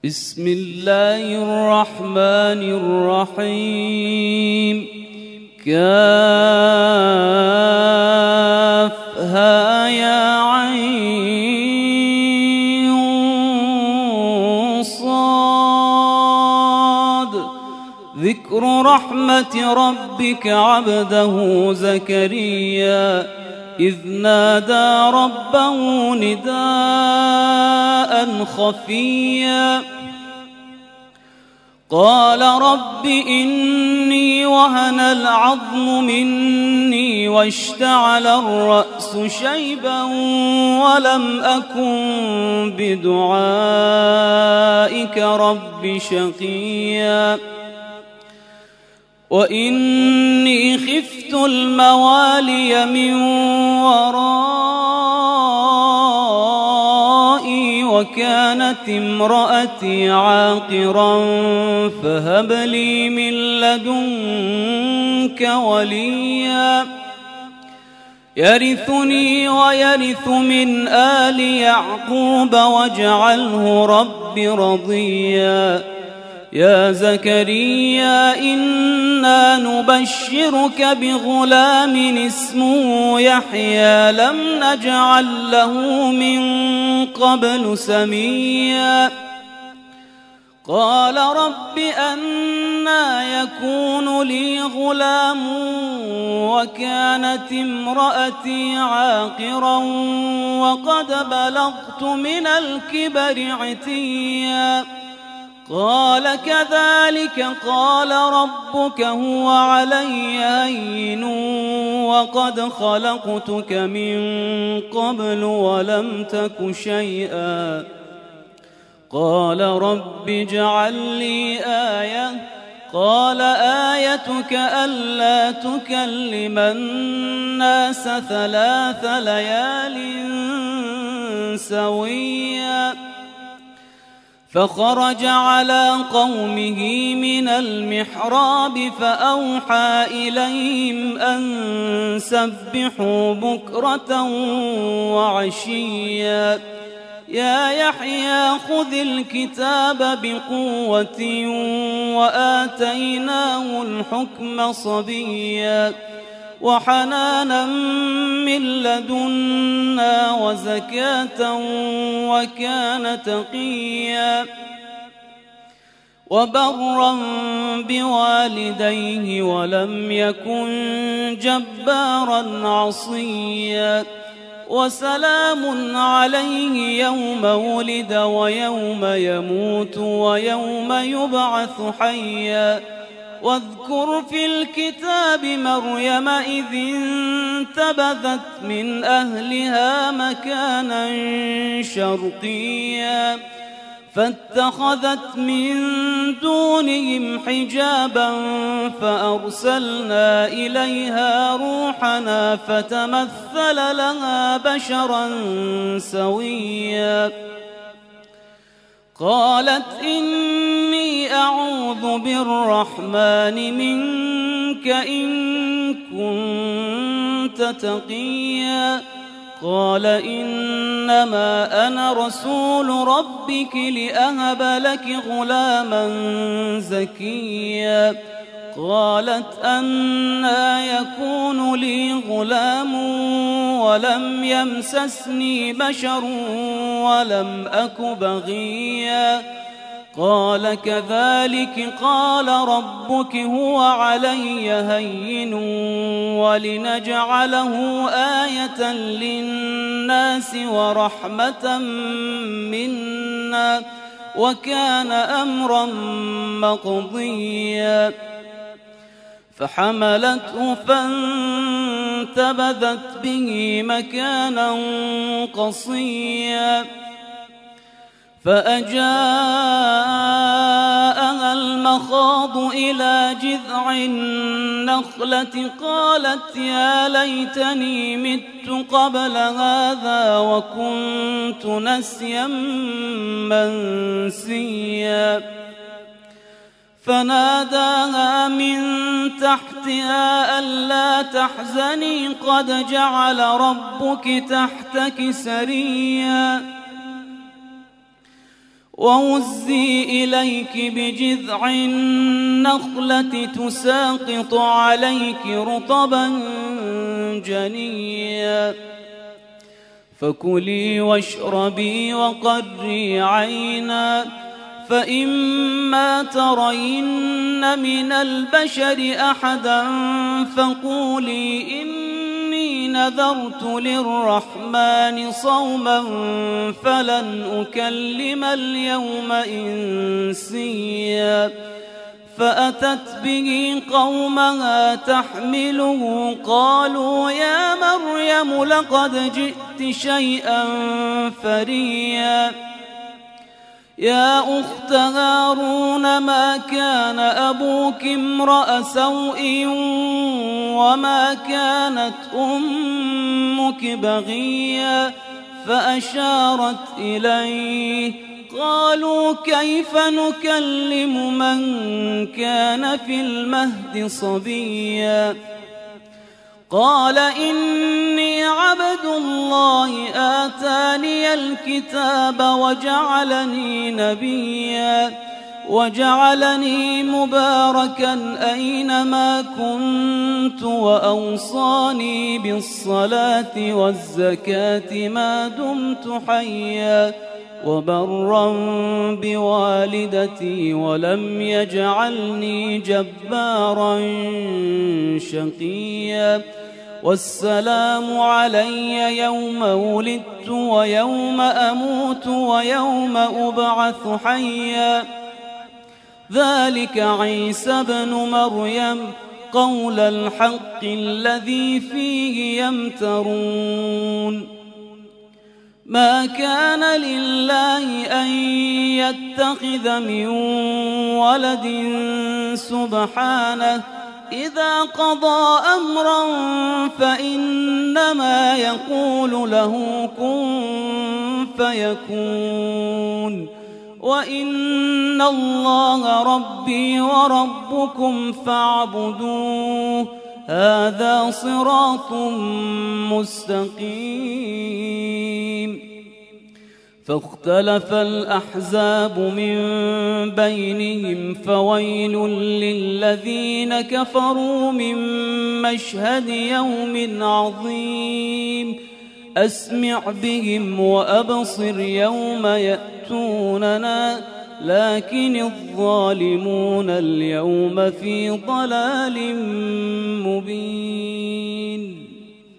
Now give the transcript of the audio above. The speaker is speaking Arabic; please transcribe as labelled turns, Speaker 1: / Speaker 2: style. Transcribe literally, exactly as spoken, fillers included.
Speaker 1: بسم الله الرحمن الرحيم كافها يا عين صاد ذكر رحمة ربك عبده زكريا إذ نادى ربه نداء خفيا قال رب إني وهن العظم مني واشتعل الرأس شيبا ولم أكن بدعائك رب شقيا وإني خفت الموالي من ورائي وكانت امرأتي عاقرا فهب لي من لدنك وليا يرثني ويرث من آل يعقوب واجعله رب رضيا يا زكريا إنا نبشرك بغلام اسمه يحيى لم نجعل له من قبل سميا قال رب أنى يكون لي غلام وكانت امرأتي عاقرا وقد بلغت من الكبر عتيا قال كذلك قال ربك هو علي هين وقد خلقتك من قبل ولم تك شيئا قال رب اجعل لي آية قال آيتك ألا تكلم الناس ثلاث ليال سويا فخرج على قومه من المحراب فأوحى إليهم أن سبحوا بكرة وعشيا يا يحيى خذ الكتاب بقوة وآتيناه الحكم صبيا وحنانا من لدنا وزكاة وكان تقيا وبرا بوالديه ولم يكن جبارا عصيا وسلام عليه يوم ولد ويوم يموت ويوم يبعث حيا واذكر في الكتاب مريم إذ انتبذت من أهلها مكانا شرقيا فاتخذت من دونهم حجابا فأرسلنا إليها روحنا فتمثل لها بشرا سويا قالت إني أعوذ بالرحمن منك إن كنت تقيا قال إنما أنا رسول ربك لأهب لك غلاما زكيا قالت أنى يكون لي غلام ولم يمسسني بشر ولم أك بغيا قال كذلك قال ربك هو علي هين ولنجعله آية للناس ورحمة منا وكان أمرا مقضيا فحملته فانتبذت به مكانا قصيا فأجاءها المخاض إلى جذع النخلة قالت يا ليتني مت قبل هذا وكنت نسيا منسيا فناداها من تحتها ألا تحزني قد جعل ربك تحتك سريا وهزي إليك بجذع النخلة تساقط عليك رطبا جنيا فكلي واشربي وقري عينا فإما ترين من البشر أحدا فقولي إني نذرت للرحمن صوما فلن أكلم اليوم إنسيا فأتت به قومها تحمله قالوا يا مريم لقد جئت شيئا فريا يا أخت هارون ما كان أبوك امرأ سوء وما كانت أمك بغيا فأشارت إليه قالوا كيف نكلم من كان في المهد صبيا قال إني عبد الله آتاني الكتاب وجعلني نبيا وجعلني مباركا أينما كنت وأوصاني بالصلاة والزكاة ما دمت حيا وبرا بوالدتي ولم يجعلني جبارا شقيا والسلام علي يوم ولدت ويوم أموت ويوم أبعث حيا ذلك عيسى ابن مريم قول الحق الذي فيه يمترون ما كان لله أن يتخذ من ولد سبحانه إذا قضى أمرا فإنما يقول له كن فيكون وإن الله ربي وربكم فاعبدوه هذا صراط مستقيم فاختلف الأحزاب من بينهم فويل للذين كفروا من مشهد يوم عظيم أسمع بهم وأبصر يوم يأتوننا لكن الظالمون اليوم في ضلال مبين.